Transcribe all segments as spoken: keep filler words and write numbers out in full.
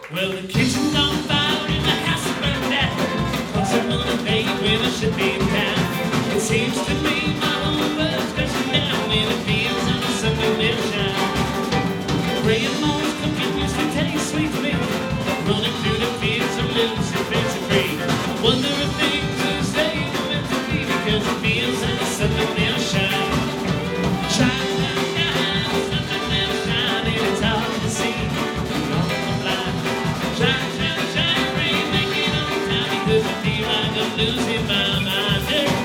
Well, the kitchen's on fire and the house is burned down. Cause I'm on a date when I should be in town. It seems to me my whole world's crashing down when it feels like the sun will shine. Praying mom's cooking used to taste sweet to me. Running through the fields of Lucy, fancy free. I wonder if things are staying meant to be because it feels like the sun will shine. Shine, shine, shine, the sun will shine and it's hard to see. Shine, shine, shine, rain, make it on time because I feel like I'm losing my mind. Hey.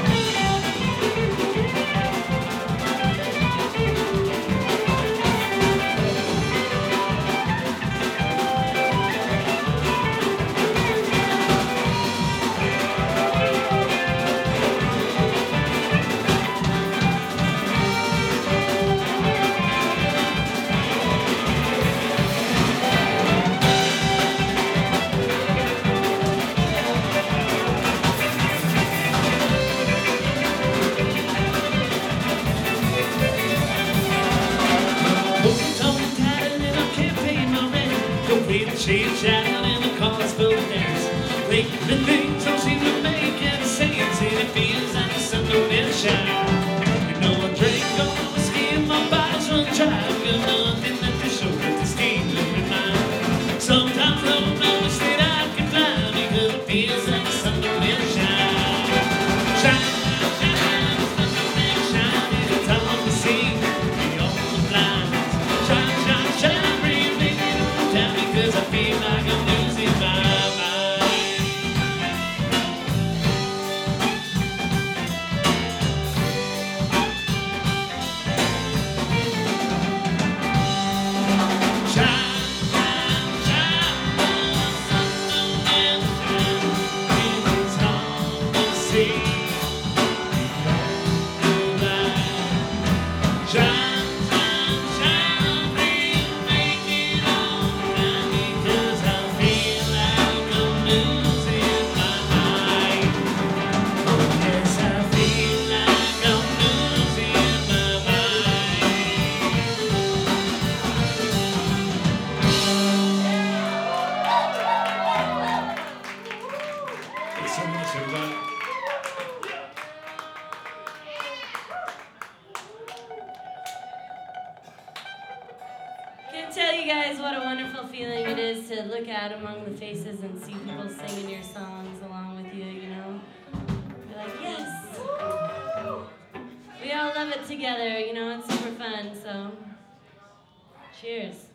She's shouting and the car's full of dance. Wait, the things don't seem to make any sense, and it feels like the sun don't ever shine. You know I drank all the whiskey and my body's run dry. I've got nothing left to show but this game living mine. Sometimes I don't notice that I can fly because it feels like the sun don't ever shine. Shine, shine, the sun don't ever shine, and it's hard to see beyond the blinds. Shine, shine, shine, rain, make it on time because I feel like I'm losing my mind. Shine, shine, shine, the sun don't ever shine, and it's hard to see beyond the line. Shine, shine, shine, rain, make it on time because I feel like I'm losing my mind. Yes, I feel like I'm losing my mind. Thanks so much, everybody. Can't tell you guys what a wonderful feeling it is to look out among the faces and see people singing your songs along with you, you know? You're like, yes! We all love it together, you know, it's super fun, so cheers.